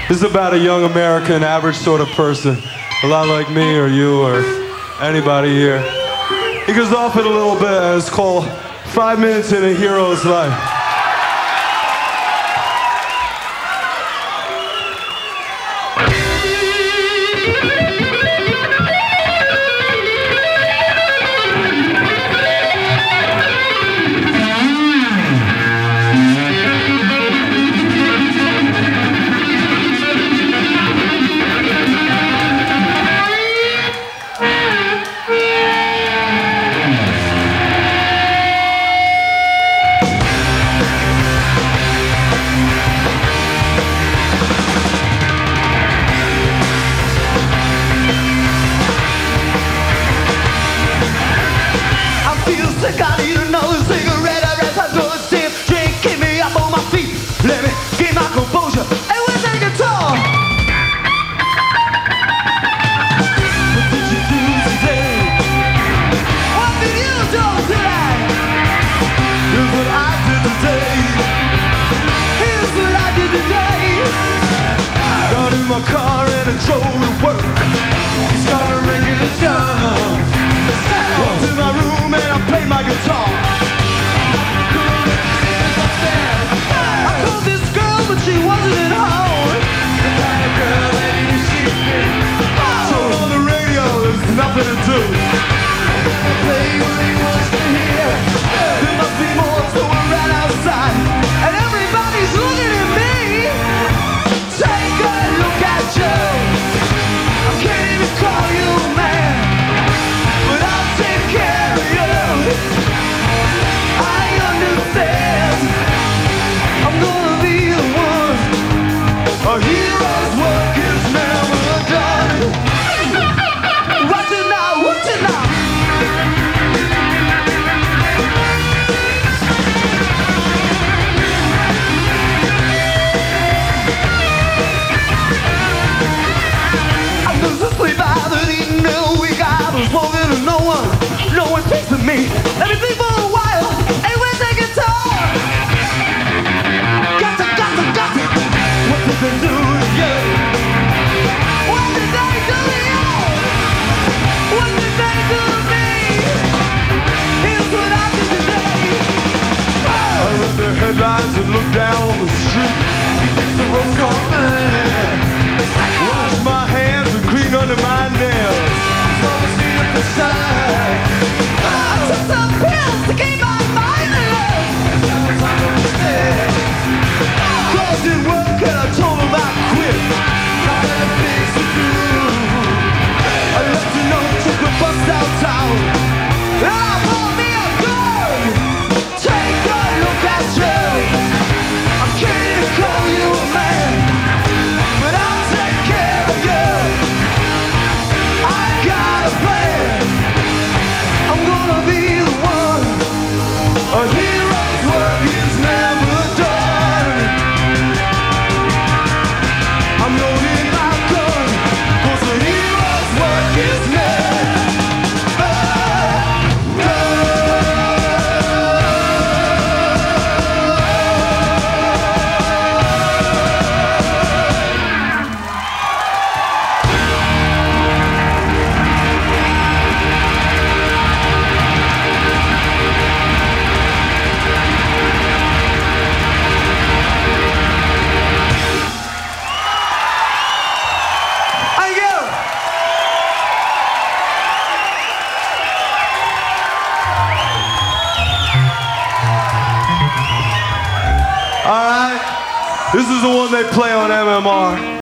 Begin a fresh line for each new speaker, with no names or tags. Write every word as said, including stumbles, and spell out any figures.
This is about a young American, average sort of person, a lot like me or you or anybody here. He goes off it a little bit, and it's called Five Minutes in a Hero's Life.
I need another cigarette, I rest, I do a sip, drink, keep me up on my feet. Let me get my composure, and we'll take a tour. What did you do today? What did you do today? Here's what I did today. Here's what I did today. Got in my car and I drove to work. Started ringing the drum. Walked in my room and I played my guitar. I called this girl but she wasn't at home. The kind of girl that you see me. So on the radio there's nothing to do. Play what he wants to hear. There must be more, so we ran outside and everybody's looking at me. Take a look at you. I can't even call you a man, but I'll take care of you. I understand. I'm gonna be the one. A hero's work is never done. What's it now? What's it now? I was asleep, I was eating a week, I was walking to no one. No one thinks of me. Let me think for a while, and we'll take a tour. Gotta, gotta, gotta. What did they do to you? What did they do to you? What did they do to me? Here's what I did today. I read the headlines and looked down the street. The road's coming. Wash my hands and clean under my nails. I took some pills to keep my mind alert. Cause it worked and I told him I quit. Got better things to do. I left a note, took a bus downtown. And I bought me a gun. Take a look at you. I can't even call you a man, but I'll take care of you. I got a plan. I'm gonna be the one. A hero's work is never done. I'm loading my gun, cause a hero's work is never done. Thank you.
All right, this is the one they play on M M R.